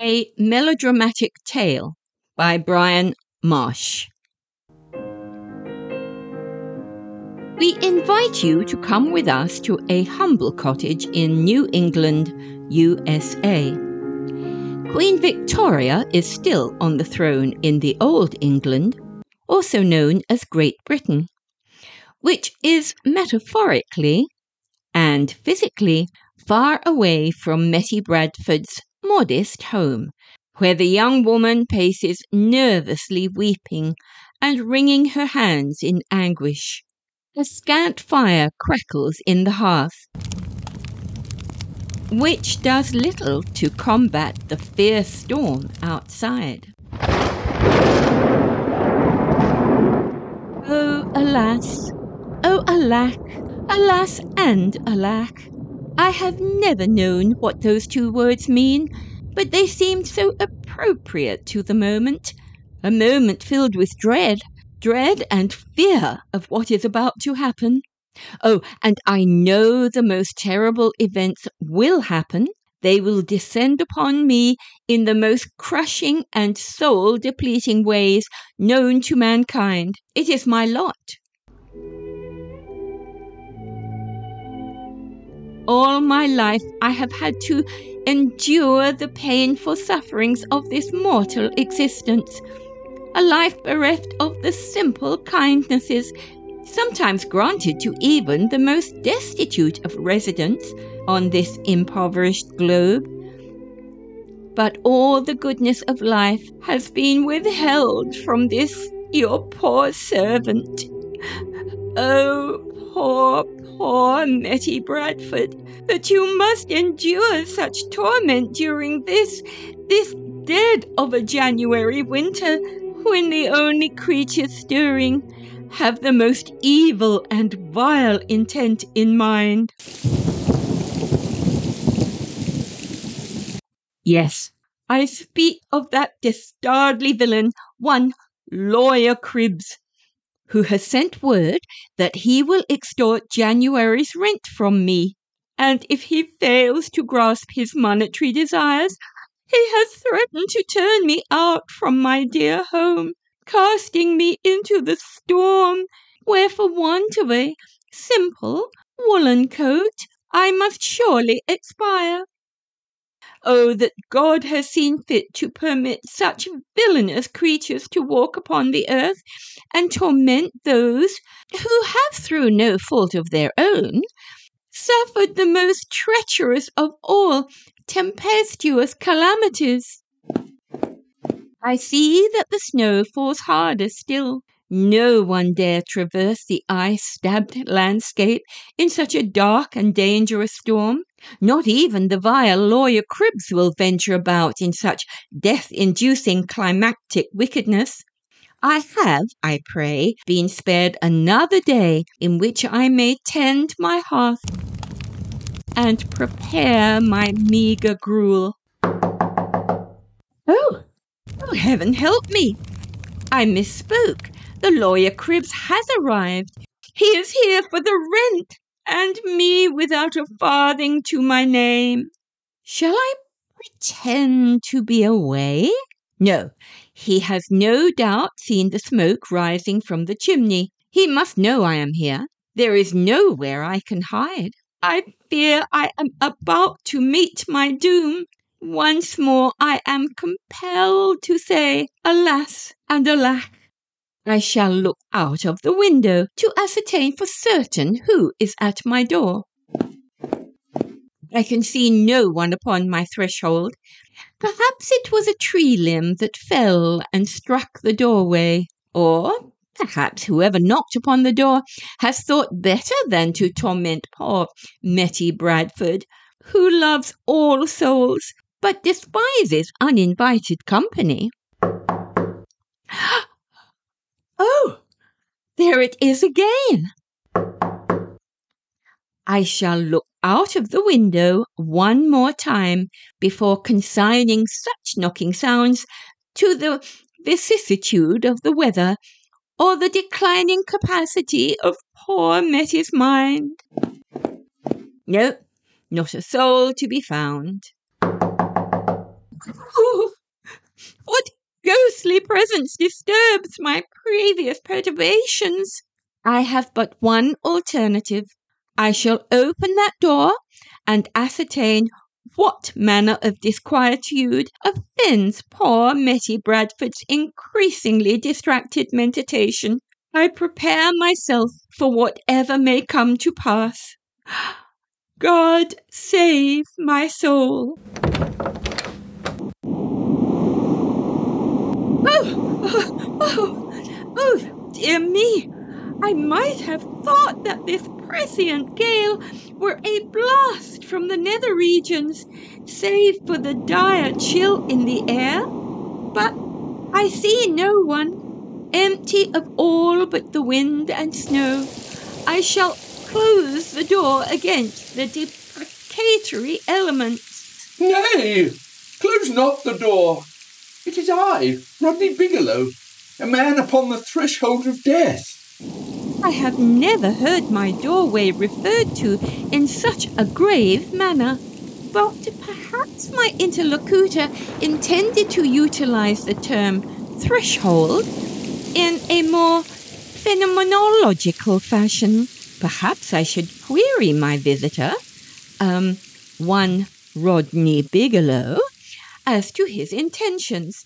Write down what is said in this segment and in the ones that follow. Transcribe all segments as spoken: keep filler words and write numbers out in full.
A Melodramatic Tale by Brian Marsh. We invite you to come with us to a humble cottage in New England, U S A. Queen Victoria is still on the throne in the Old England, also known as Great Britain, which is metaphorically and physically far away from Mettie Bradford's modest home, where the young woman paces nervously weeping and wringing her hands in anguish. A scant fire crackles in the hearth, which does little to combat the fierce storm outside. Oh, alas! Oh, alack! Alas and alack! I have never known what those two words mean, but they seemed so appropriate to the moment, a moment filled with dread, dread and fear of what is about to happen. Oh, and I know the most terrible events will happen. They will descend upon me in the most crushing and soul-depleting ways known to mankind. It is my lot. All my life I have had to endure the painful sufferings of this mortal existence, a life bereft of the simple kindnesses sometimes granted to even the most destitute of residents on this impoverished globe. But all the goodness of life has been withheld from this your poor servant. Oh, poor, poor Mettie Bradford, that you must endure such torment during this, this dead of a January winter, when the only creatures stirring have the most evil and vile intent in mind. Yes, I speak of that dastardly villain, one Lawyer Cribbs, who has sent word that he will extort January's rent from me, and if he fails to grasp his monetary desires, he has threatened to turn me out from my dear home, casting me into the storm, where for want of a simple woolen coat I must surely expire. Oh, that God has seen fit to permit such villainous creatures to walk upon the earth and torment those who have, through no fault of their own, suffered the most treacherous of all tempestuous calamities. I see that the snow falls harder still. No one dare traverse the ice-stabbed landscape in such a dark and dangerous storm. Not even the vile Lawyer Cribbs will venture about in such death-inducing climactic wickedness. I have, I pray, been spared another day in which I may tend my hearth and prepare my meagre gruel. Oh, oh, heaven help me! I misspoke. The Lawyer Cribbs has arrived. He is here for the rent, and me without a farthing to my name. Shall I pretend to be away? No, he has no doubt seen the smoke rising from the chimney. He must know I am here. There is nowhere I can hide. I fear I am about to meet my doom. Once more I am compelled to say, alas and alack. I shall look out of the window to ascertain for certain who is at my door. I can see no one upon my threshold. Perhaps it was a tree limb that fell and struck the doorway, or perhaps whoever knocked upon the door has thought better than to torment poor Mettie Bradford, who loves all souls but despises uninvited company. Oh, there it is again. I shall look out of the window one more time before consigning such knocking sounds to the vicissitude of the weather or the declining capacity of poor Mettie's mind. No, not a soul to be found. Oh, what ghostly presence disturbs my previous perturbations? I have but one alternative. I shall open that door and ascertain what manner of disquietude offends poor Metty Bradford's increasingly distracted meditation. I prepare myself for whatever may come to pass. God save my soul. Oh, oh, oh, oh, dear me. I might have thought that this prescient gale were a blast from the nether regions, save for the dire chill in the air. But I see no one, empty of all but the wind and snow. I shall close the door against the deprecatory elements. Nay, close not the door. It is I, Rodney Bigelow, a man upon the threshold of death. I have never heard my doorway referred to in such a grave manner, but perhaps my interlocutor intended to utilize the term threshold in a more phenomenological fashion. Perhaps I should query my visitor, um, one Rodney Bigelow, as to his intentions.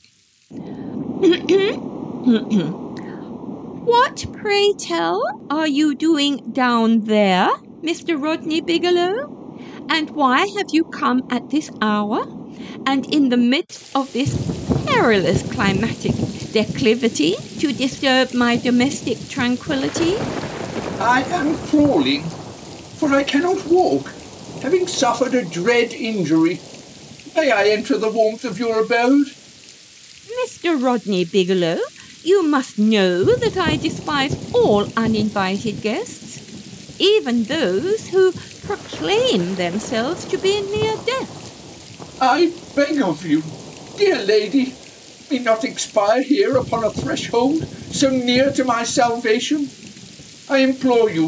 What, pray tell, are you doing down there, Mister Rodney Bigelow? And why have you come at this hour, and in the midst of this perilous climatic declivity, to disturb my domestic tranquillity? I am crawling, for I cannot walk, having suffered a dread injury. May I enter the warmth of your abode? Mister Rodney Bigelow, you must know that I despise all uninvited guests, even those who proclaim themselves to be near death. I beg of you, dear lady, me not expire here upon a threshold so near to my salvation. I implore you,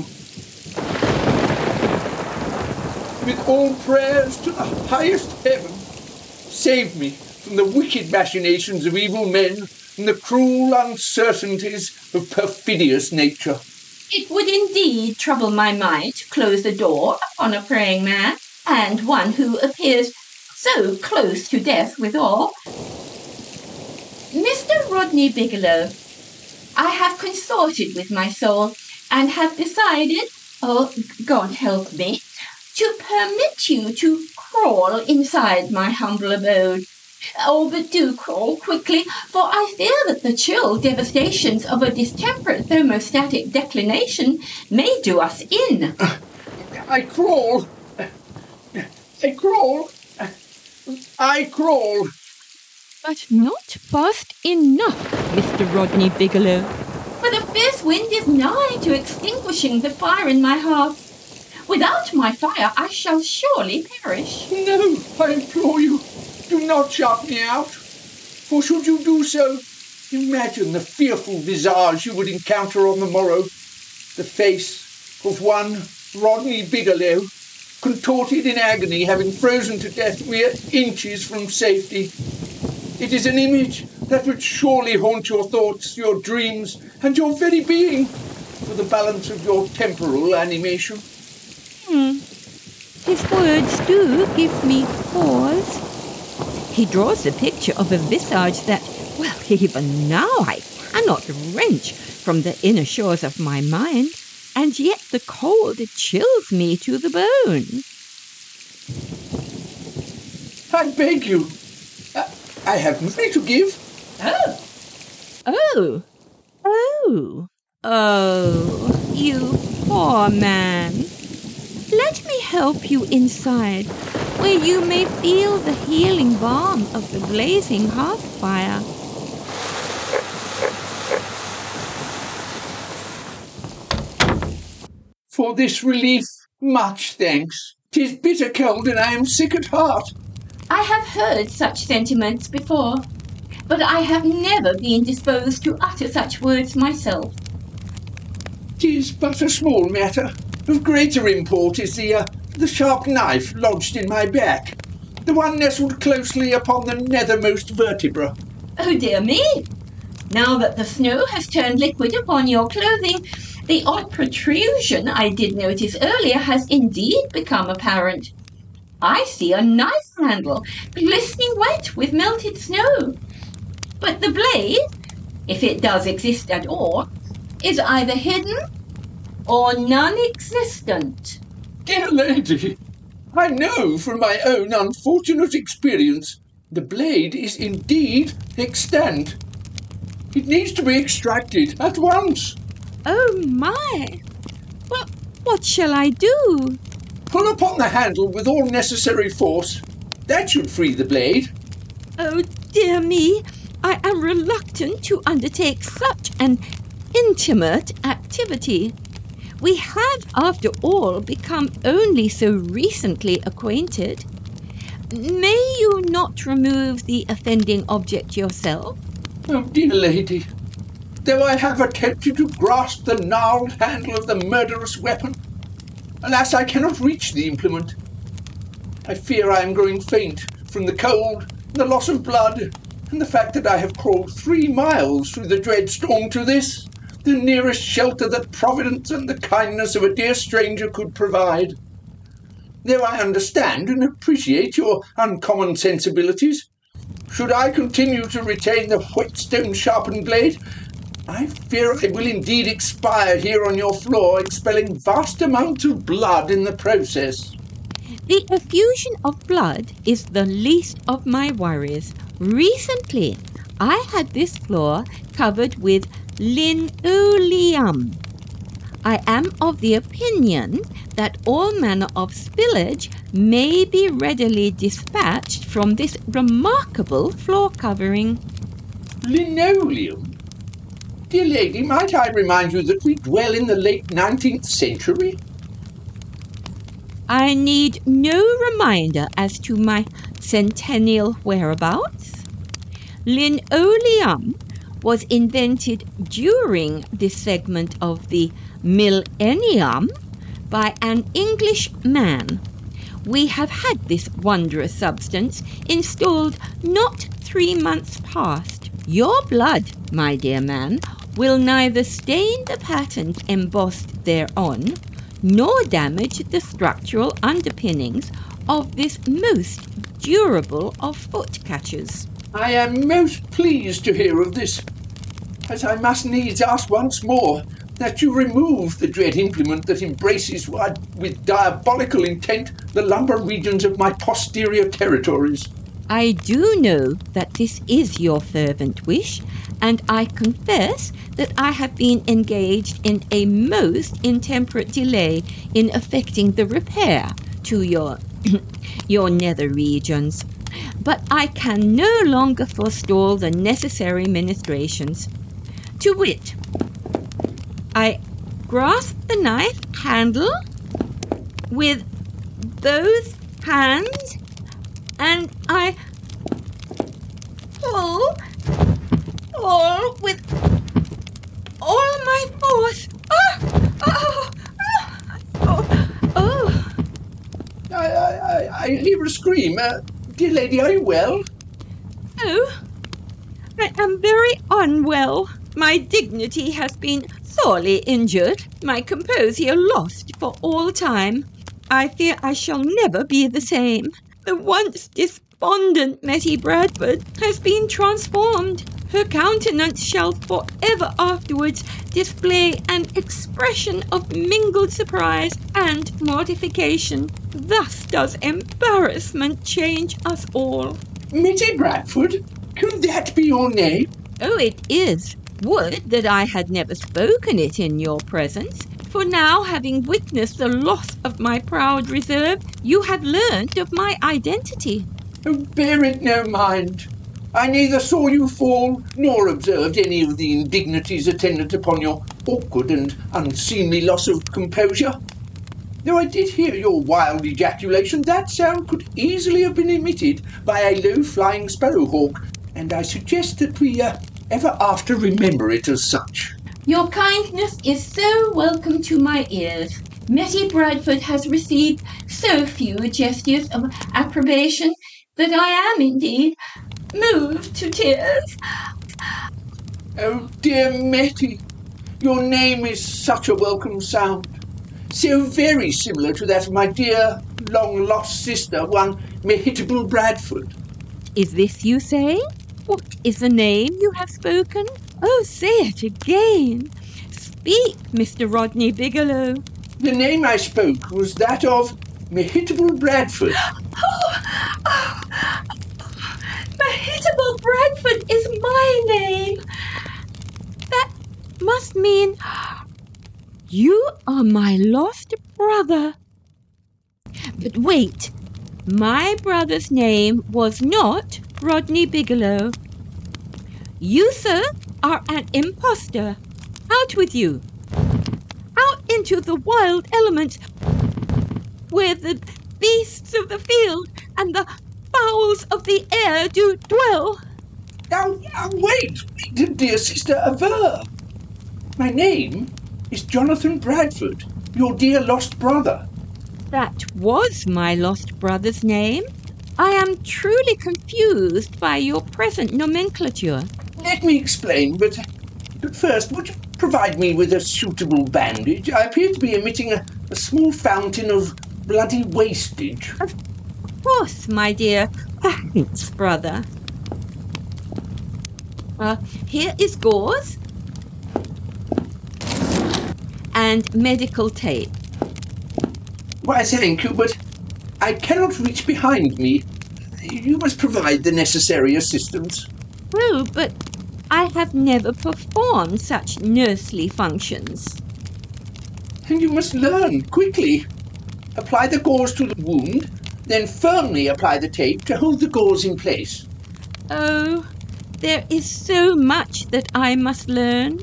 with all prayers to the highest heaven, save me from the wicked machinations of evil men and the cruel uncertainties of perfidious nature. It would indeed trouble my mind to close the door upon a praying man, and one who appears so close to death withal. Mister Rodney Bigelow, I have consorted with my soul, and have decided, oh, God help me, to permit you to crawl inside my humble abode. Oh, but do crawl quickly, for I fear that the chill devastations of a distemperate thermostatic declination may do us in. Uh, I crawl. I crawl. I crawl. But not fast enough, Mister Rodney Bigelow. For the fierce wind is nigh to extinguishing the fire in my heart. Without my fire I shall surely perish. No, I implore you. Do not shut me out, for should you do so, imagine the fearful visage you would encounter on the morrow, the face of one Rodney Bigelow, contorted in agony, having frozen to death mere inches from safety. It is an image that would surely haunt your thoughts, your dreams, and your very being, for the balance of your temporal animation. Hmm. His words do give me pause. He draws a picture of a visage that, well, even now I cannot wrench from the inner shores of my mind, and yet the cold chills me to the bone. I beg you. I, I have nothing to give. Oh. Oh. Oh. Oh, you poor man. Let me help you inside, where you may feel the healing balm of the blazing hearth fire. For this relief, much thanks. 'Tis bitter cold, and I am sick at heart. I have heard such sentiments before, but I have never been disposed to utter such words myself. 'Tis but a small matter. Of greater import is the, uh, the sharp knife lodged in my back. The one nestled closely upon the nethermost vertebra. Oh dear me! Now that the snow has turned liquid upon your clothing, the odd protrusion I did notice earlier has indeed become apparent. I see a knife handle glistening wet with melted snow. But the blade, if it does exist at all, is either hidden or non-existent. Dear lady, I know from my own unfortunate experience the blade is indeed extant. It needs to be extracted at once. Oh my! Well, what shall I do? Pull upon the handle with all necessary force. That should free the blade. Oh dear me! I am reluctant to undertake such an intimate activity. We have, after all, become only so recently acquainted. May you not remove the offending object yourself? Oh, dear lady, though I have attempted to grasp the gnarled handle of the murderous weapon, alas, I cannot reach the implement. I fear I am growing faint from the cold, the loss of blood, and the fact that I have crawled three miles through the dread storm to this, the nearest shelter that Providence and the kindness of a dear stranger could provide. Though I understand and appreciate your uncommon sensibilities, should I continue to retain the whetstone-sharpened blade, I fear I will indeed expire here on your floor, expelling vast amounts of blood in the process. The effusion of blood is the least of my worries. Recently, I had this floor covered with linoleum. I am of the opinion that all manner of spillage may be readily dispatched from this remarkable floor covering. Linoleum? Dear lady, might I remind you that we dwell in the late nineteenth century? I need no reminder as to my centennial whereabouts. Linoleum was invented during this segment of the millennium by an English man. We have had this wondrous substance installed not three months past. Your blood, my dear man, will neither stain the pattern embossed thereon, nor damage the structural underpinnings of this most durable of foot catchers. I am most pleased to hear of this, as I must needs ask once more that you remove the dread implement that embraces with diabolical intent the lumbar regions of my posterior territories. I do know that this is your fervent wish, and I confess that I have been engaged in a most intemperate delay in effecting the repair to your your nether regions. But I can no longer forestall the necessary ministrations. To wit, I grasp the knife handle with both hands, and I pull, pull with all my force. Ah! Oh! Oh! Oh! I, I, I hear a scream. Uh, dear lady, are you well? Oh, I am very unwell. My dignity has been sorely injured, my composure lost for all time. I fear I shall never be the same. The once despondent Metty Bradford has been transformed. Her countenance shall forever afterwards display an expression of mingled surprise and mortification. Thus does embarrassment change us all. Metty Bradford? Can that be your name? Oh, it is. Would that I had never spoken it in your presence, for now, having witnessed the loss of my proud reserve, you have learned of my identity. Oh, bear it no mind. I neither saw you fall, nor observed any of the indignities attendant upon your awkward and unseemly loss of composure. Though I did hear your wild ejaculation, that sound could easily have been emitted by a low-flying sparrowhawk, and I suggest that we uh, ever after remember it as such. Your kindness is so welcome to my ears. Metty Bradford has received so few gestures of approbation that I am indeed moved to tears. Oh, dear Metty, your name is such a welcome sound. So very similar to that of my dear, long-lost sister, one Mehitable Bradford. Is this you say? What is the name you have spoken? Oh, say it again. Speak, Mister Rodney Bigelow. The name I spoke was that of Mehitable Bradford. Oh, oh, Mehitable Bradford is my name. That must mean you are my lost brother. But wait, my brother's name was not Rodney Bigelow. You, sir, are an impostor. Out with you. Out into the wild elements where the beasts of the field and the fowls of the air do dwell. Now, now wait, dear sister, aver. My name is Jonathan Bradford, your dear lost brother. That was my lost brother's name. I am truly confused by your present nomenclature. Let me explain, but, but first, would you provide me with a suitable bandage? I appear to be emitting a, a small fountain of bloody wastage. Of course, my dear. Thanks, brother. Uh, here is gauze and medical tape. Why, thank you, but I cannot reach behind me. You must provide the necessary assistance. Oh, but I have never performed such nursely functions. And you must learn quickly. Apply the gauze to the wound, then firmly apply the tape to hold the gauze in place. Oh, there is so much that I must learn.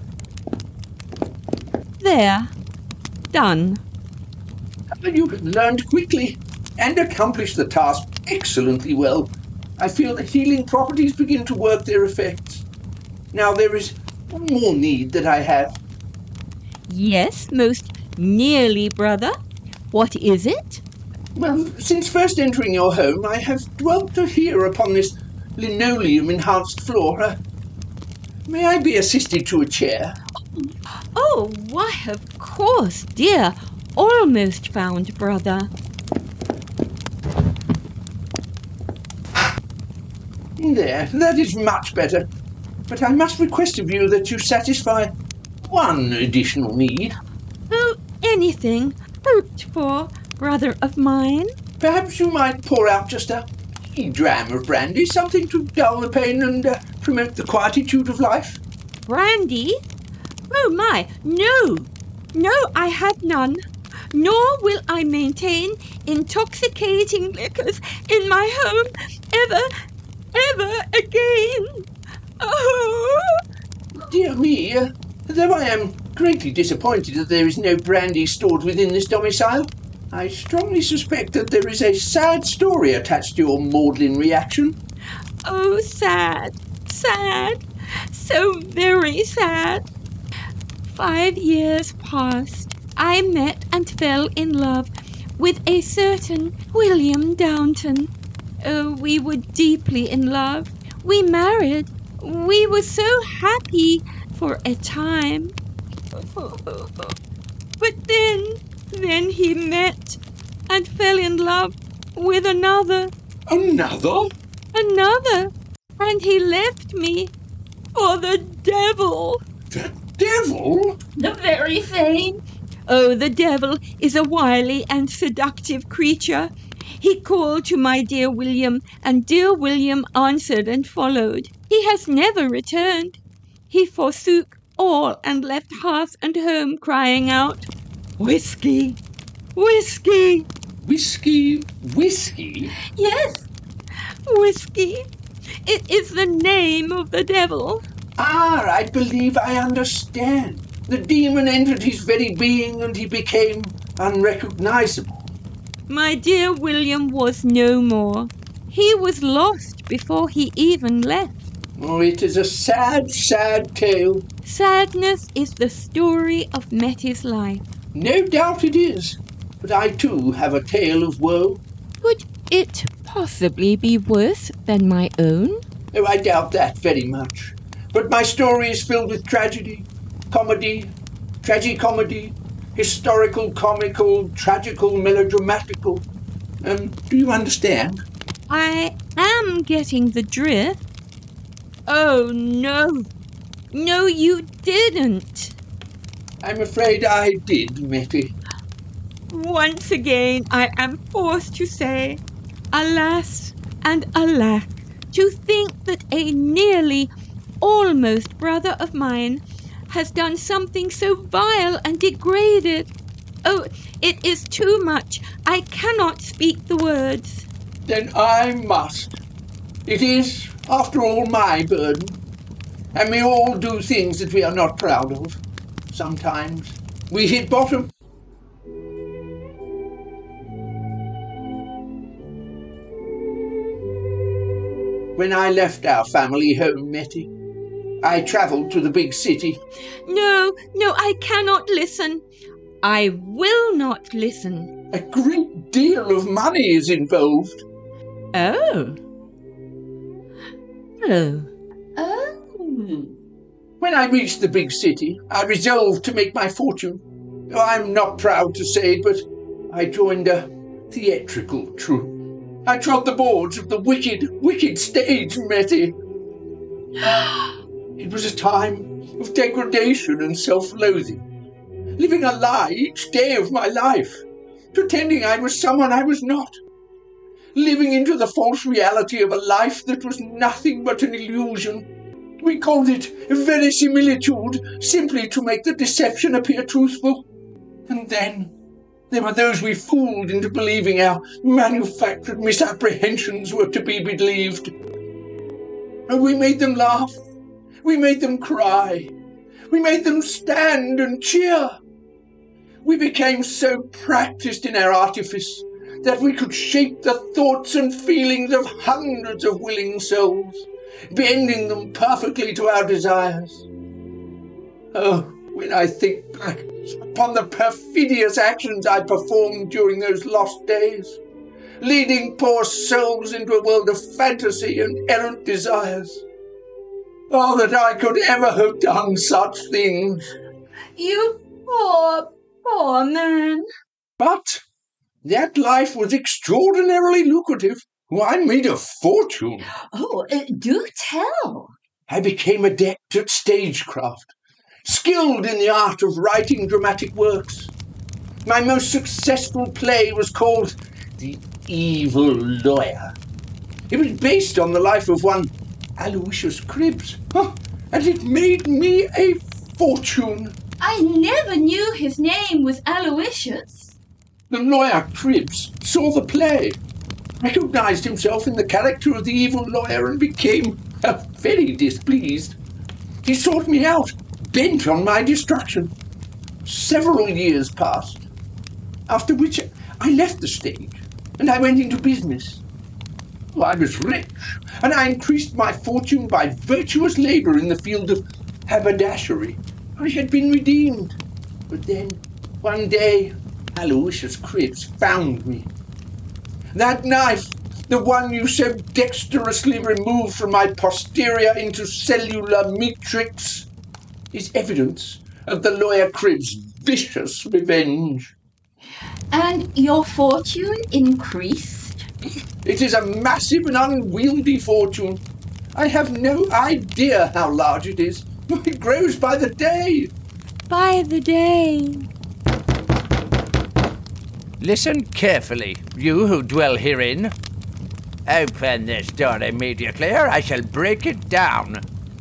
There. Done. You have learned quickly and accomplished the task excellently well. I feel the healing properties begin to work their effects. Now there is one more need that I have. Yes, most nearly, brother. What is it? Well, since first entering your home, I have dwelt to hear upon this linoleum-enhanced floor. Uh, may I be assisted to a chair? Oh, why, of course, dear. Almost found, brother. There, that is much better. But I must request of you that you satisfy one additional need. Oh, anything hoped for, brother of mine. Perhaps you might pour out just a wee dram of brandy, something to dull the pain and uh, promote the quietude of life. Brandy? Oh, my, no. No, I have none. Nor will I maintain intoxicating liquors in my home ever, ever again. Oh! Dear me, uh, though I am greatly disappointed that there is no brandy stored within this domicile, I strongly suspect that there is a sad story attached to your maudlin reaction. Oh, sad, sad, so very sad. Five years passed. I met and fell in love with a certain William Downton. Oh, we were deeply in love. We married. We were so happy for a time. But then, then he met and fell in love with another. Another? Another. And he left me for the devil. The devil? The very same. Oh, the devil is a wily and seductive creature. He called to my dear William, and dear William answered and followed. He has never returned. He forsook all and left hearth and home, crying out, "Whiskey! Whiskey! Whiskey? Whiskey? Yes, Whiskey! It is the name of the devil." Ah, I believe I understand. The demon entered his very being and he became unrecognizable. My dear William was no more. He was lost before he even left. Oh, it is a sad, sad tale. Sadness is the story of Metty's life. No doubt it is. But I too have a tale of woe. Could it possibly be worse than my own? Oh, I doubt that very much. But my story is filled with tragedy, comedy, tragicomedy, historical, comical, tragical, melodramatical. Um, do you understand? I am getting the drift. Oh, no. No, you didn't. I'm afraid I did, Metty. Once again, I am forced to say, alas and alack, to think that a nearly almost brother of mine has done something so vile and degraded. Oh, it is too much. I cannot speak the words. Then I must. It is, after all, my burden. And we all do things that we are not proud of. Sometimes we hit bottom. When I left our family home, Metty, I travelled to the big city. No, no, I cannot listen. I will not listen. A great deal of money is involved. Oh. Oh. Oh. When I reached the big city, I resolved to make my fortune. Oh, I'm not proud to say it, but I joined a theatrical troupe. I trod the boards of the wicked, wicked stage, Metty. It was a time of degradation and self-loathing, living a lie each day of my life, pretending I was someone I was not, living into the false reality of a life that was nothing but an illusion. We called it verisimilitude, simply to make the deception appear truthful. And then there were those we fooled into believing our manufactured misapprehensions were to be believed. And we made them laugh. We made them cry. We made them stand and cheer. We became so practiced in our artifice that we could shape the thoughts and feelings of hundreds of willing souls, bending them perfectly to our desires. Oh, when I think back upon the perfidious actions I performed during those lost days, leading poor souls into a world of fantasy and errant desires. Oh, that I could ever have done such things. You poor, poor man. But that life was extraordinarily lucrative. I made a fortune. Oh, uh, do tell. I became adept at stagecraft, skilled in the art of writing dramatic works. My most successful play was called The Evil Lawyer. It was based on the life of one Aloysius Cribbs, huh, and it made me a fortune. I never knew his name was Aloysius. The lawyer Cribbs saw the play, recognized himself in the character of the evil lawyer, and became uh, very displeased. He sought me out, bent on my destruction. Several years passed, after which I left the stage and I went into business. Well, I was rich, and I increased my fortune by virtuous labour in the field of haberdashery. I had been redeemed. But then, one day, Aloysius Cribbs found me. That knife, the one you so dexterously removed from my posterior intercellular matrix, is evidence of the lawyer Cribbs' vicious revenge. And your fortune increased? It is a massive and unwieldy fortune. I have no idea how large it is. It grows by the day. By the day. Listen carefully, you who dwell herein. Open this door immediately, or I shall break it down.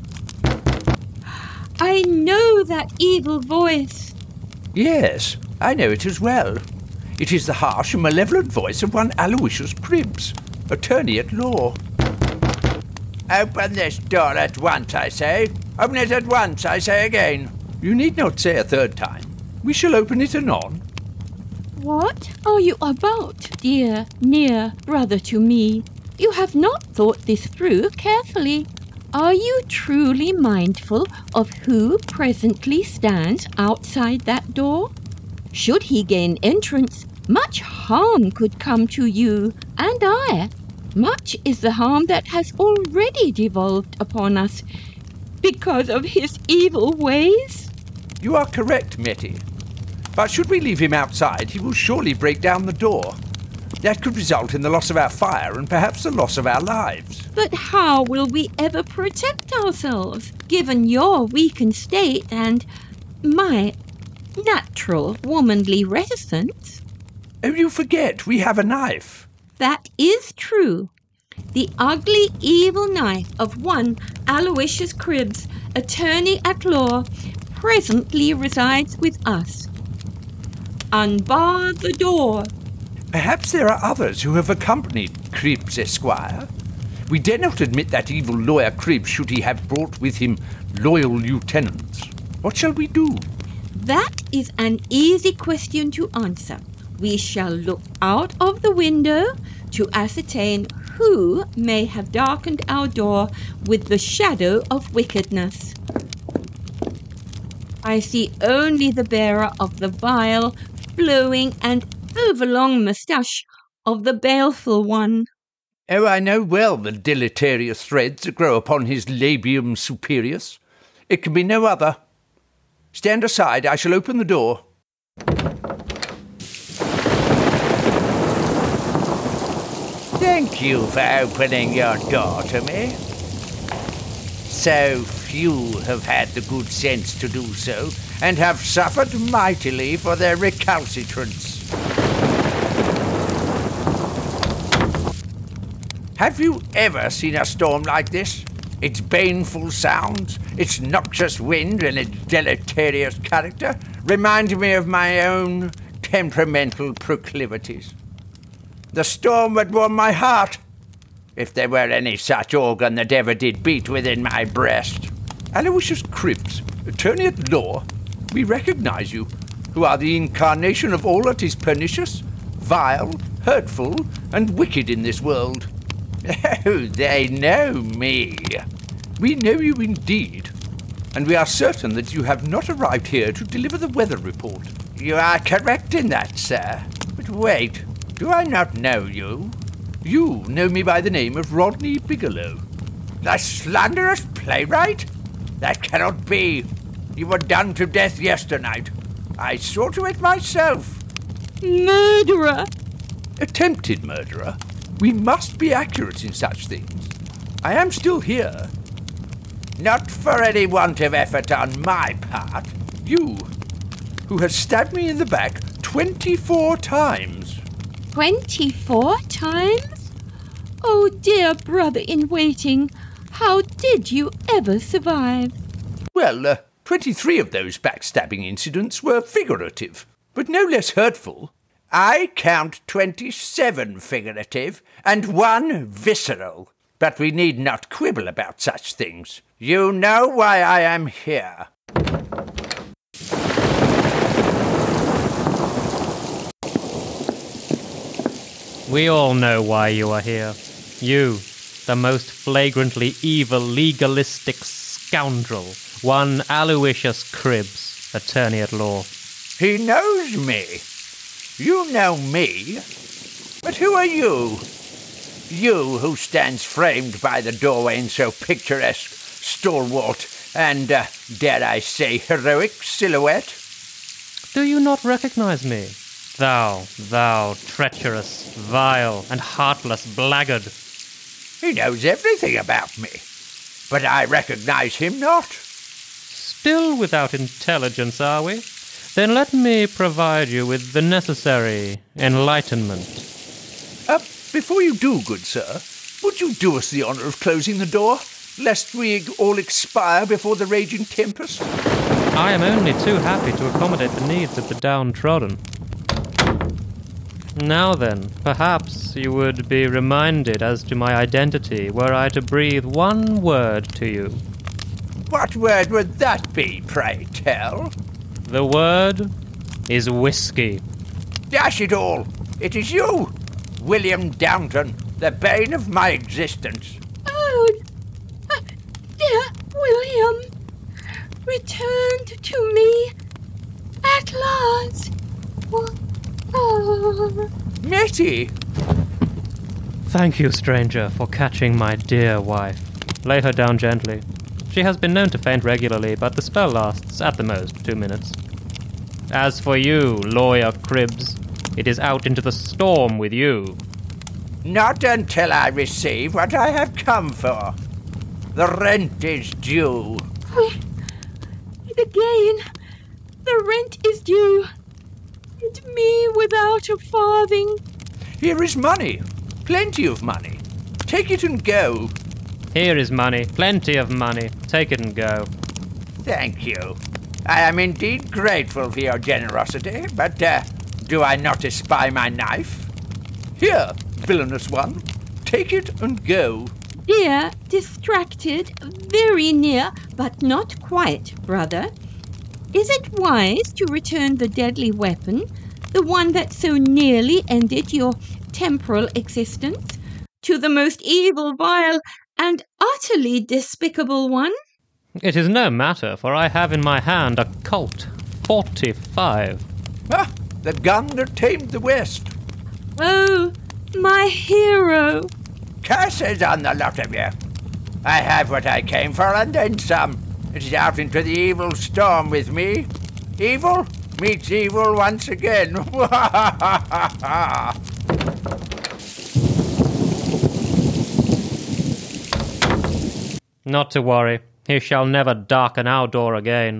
I know that evil voice. Yes, I know it as well. It is the harsh and malevolent voice of one Aloysius Cribbs, attorney at law. Open this door at once, I say. Open it at once, I say again. You need not say a third time. We shall open it anon. What are you about, dear, near brother to me? You have not thought this through carefully. Are you truly mindful of who presently stands outside that door? Should he gain entrance, much harm could come to you and I. Much is the harm that has already devolved upon us because of his evil ways. You are correct, Metty. But should we leave him outside, he will surely break down the door. That could result in the loss of our fire and perhaps the loss of our lives. But how will we ever protect ourselves, given your weakened state and my natural womanly reticence? Oh, you forget, we have a knife. That is true. The ugly, evil knife of one Aloysius Cribbs, attorney at law, presently resides with us. Unbar the door. Perhaps there are others who have accompanied Cribbs, Esquire. We dare not admit that evil lawyer Cribbs should he have brought with him loyal lieutenants. What shall we do? That is an easy question to answer. We shall look out of the window to ascertain who may have darkened our door with the shadow of wickedness. I see only the bearer of the vile, flowing and overlong moustache of the baleful one. Oh, I know well the deleterious threads that grow upon his labium superius. It can be no other. Stand aside, I shall open the door. Thank you for opening your door to me. So few have had the good sense to do so, and have suffered mightily for their recalcitrance. Have you ever seen a storm like this? Its baneful sounds, its noxious wind, and its deleterious character remind me of my own temperamental proclivities. The storm had warmed my heart, if there were any such organ that ever did beat within my breast. Aloysius Cribbs, attorney at law, we recognize you, who are the incarnation of all that is pernicious, vile, hurtful, and wicked in this world. Oh, they know me. We know you indeed, and we are certain that you have not arrived here to deliver the weather report. You are correct in that, sir. But wait, do I not know you? You know me by the name of Rodney Bigelow. The slanderous playwright? That cannot be. You were done to death yesternight. I saw to it myself. Murderer! Attempted murderer? We must be accurate in such things. I am still here. Not for any want of effort on my part. You, who has stabbed me in the back twenty-four times. Twenty-four times? Oh, dear brother-in-waiting, how did you ever survive? Well, uh, twenty-three of those backstabbing incidents were figurative, but no less hurtful. I count twenty-seven figurative and one visceral. But we need not quibble about such things. You know why I am here. We all know why you are here. You, the most flagrantly evil, legalistic scoundrel, one Aloysius Cribbs, attorney at law. He knows me. You know me. But who are you? You who stands framed by the doorway in so picturesque, stalwart, and, uh, dare I say, heroic silhouette? Do you not recognize me? Thou, thou treacherous, vile, and heartless blackguard. He knows everything about me, but I recognize him not. Still without intelligence, are we? Then let me provide you with the necessary enlightenment. Uh, before you do, good sir, would you do us the honour of closing the door, lest we all expire before the raging tempest? I am only too happy to accommodate the needs of the downtrodden. Now then, perhaps you would be reminded as to my identity were I to breathe one word to you. What word would that be, pray tell? The word is whiskey. Dash it all! It is you, William Downton, the bane of my existence. Oh, uh, dear William, returned to me at last. Oh. Metty! Thank you, stranger, for catching my dear wife. Lay her down gently. She has been known to faint regularly, but the spell lasts, at the most, two minutes. As for you, Lawyer Cribbs, it is out into the storm with you. Not until I receive what I have come for. The rent is due. And again, the rent is due. And me without a farthing. Here is money. Plenty of money. Take it and go. Here is money. Plenty of money. Take it and go. Thank you. I am indeed grateful for your generosity, but uh, do I not espy my knife? Here, villainous one. Take it and go. Dear, distracted, very near, but not quite, brother. Is it wise to return the deadly weapon, the one that so nearly ended your temporal existence, to the most evil, vile, and utterly despicable one? It is no matter, for I have in my hand a Colt forty-five. Ah, the gun that tamed the West. Oh, my hero! Curses on the lot of you. I have what I came for and then some. It is out into the evil storm with me. Evil meets evil once again. Not to worry. He shall never darken our door again.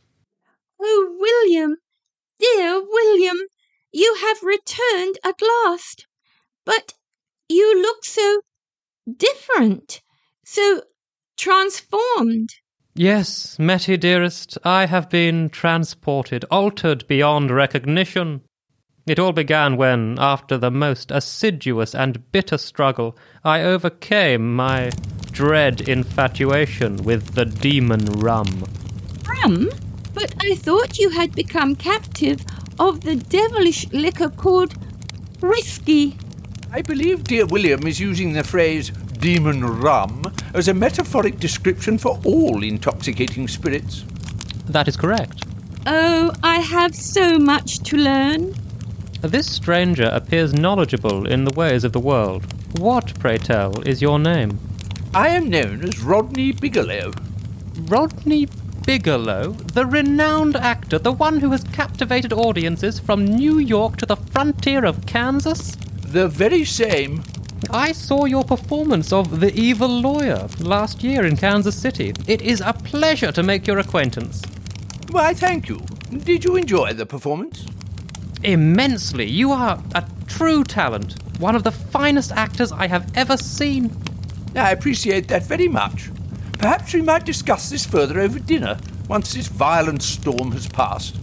Oh, William, dear William, you have returned at last. But you look so different, so transformed. Yes, Metty, dearest, I have been transported, altered beyond recognition. It all began when, after the most assiduous and bitter struggle, I overcame my dread infatuation with the demon rum. Rum? But I thought you had become captive of the devilish liquor called whiskey. I believe dear William is using the phrase demon rum as a metaphoric description for all intoxicating spirits. That is correct. Oh, I have so much to learn. This stranger appears knowledgeable in the ways of the world. What, pray tell, is your name? I am known as Rodney Bigelow. Rodney Bigelow, the renowned actor, the one who has captivated audiences from New York to the frontier of Kansas? The very same. I saw your performance of The Evil Lawyer last year in Kansas City. It is a pleasure to make your acquaintance. Why, thank you. Did you enjoy the performance? Immensely. You are a true talent. One of the finest actors I have ever seen. I appreciate that very much. Perhaps we might discuss this further over dinner, once this violent storm has passed.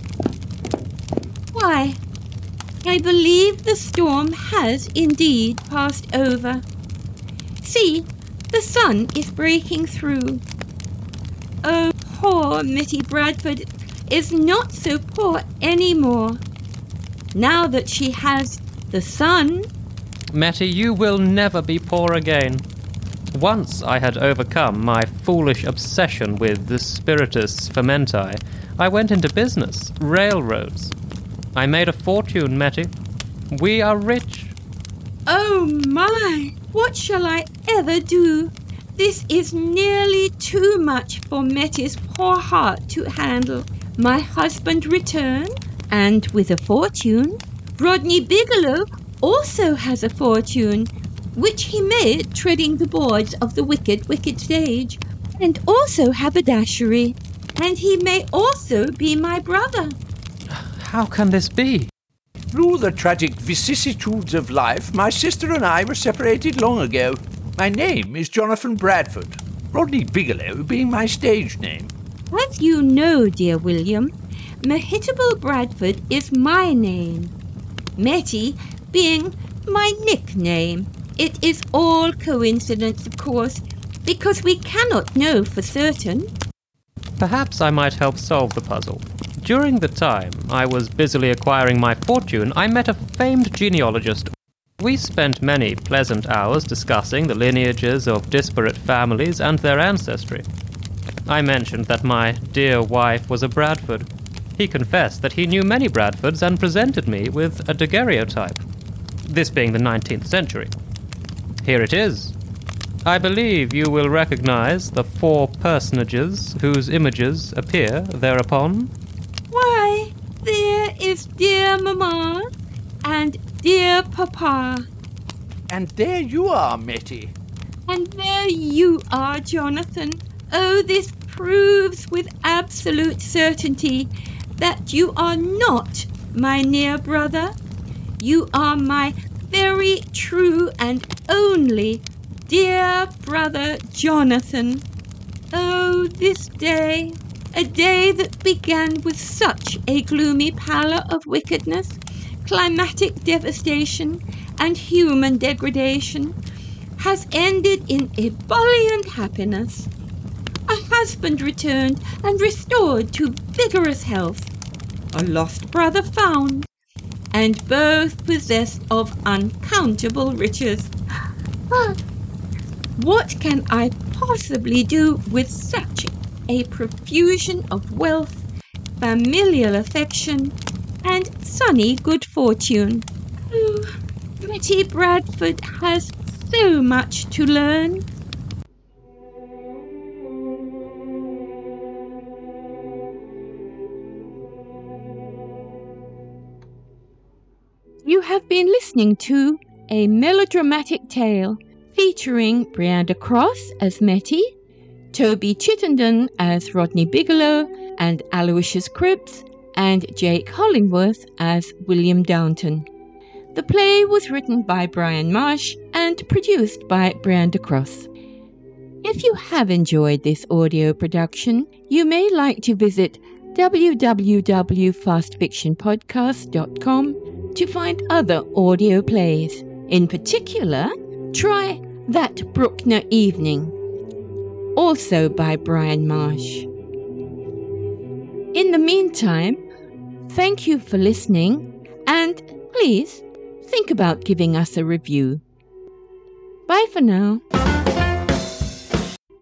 Why, I believe the storm has indeed passed over. See, the sun is breaking through. Oh, poor Mitty Bradford is not so poor anymore. Now that she has the sun. Metty, you will never be poor again. Once I had overcome my foolish obsession with the spiritus fermenti, I went into business, railroads. I made a fortune, Metty. We are rich. Oh my, what shall I ever do? This is nearly too much for Metty's poor heart to handle. My husband returned, and with a fortune. Rodney Bigelow also has a fortune, which he made treading the boards of the wicked, wicked stage, and also haberdashery. And he may also be my brother. How can this be? Through the tragic vicissitudes of life, my sister and I were separated long ago. My name is Jonathan Bradford, Rodney Bigelow being my stage name. As you know, dear William, Mehitable Bradford is my name. Metty being my nickname. It is all coincidence, of course, because we cannot know for certain. Perhaps I might help solve the puzzle. During the time I was busily acquiring my fortune, I met a famed genealogist. We spent many pleasant hours discussing the lineages of disparate families and their ancestry. I mentioned that my dear wife was a Bradford. He confessed that he knew many Bradfords and presented me with a daguerreotype, this being the nineteenth century. Here it is. I believe you will recognize the four personages whose images appear thereupon. Why, there is dear Mamma and dear Papa. And there you are, Metty. And there you are, Jonathan. Oh, this proves with absolute certainty that you are not my near brother. You are my very true and only dear brother Jonathan. Oh, this day, a day that began with such a gloomy pallor of wickedness, climatic devastation, and human degradation, has ended in ebullient happiness. A husband returned and restored to vigorous health, a lost brother found, and both possessed of uncountable riches. What can I possibly do with such a profusion of wealth, familial affection, and sunny good fortune? Oh, Betty Bradford has so much to learn. You have been listening to A Melodramatic Tale featuring Brianda Cross as Metty, Toby Chittenden as Rodney Bigelow and Aloysius Cribbs, and Jake Hollingworth as William Downton. The play was written by Brian Marsh and produced by Brianda Cross. If you have enjoyed this audio production, you may like to visit w w w dot fast fiction podcast dot com to find other audio plays. In particular, try That Bruckner Evening, also by Brian Marsh. In the meantime, thank you for listening, and please think about giving us a review. Bye for now.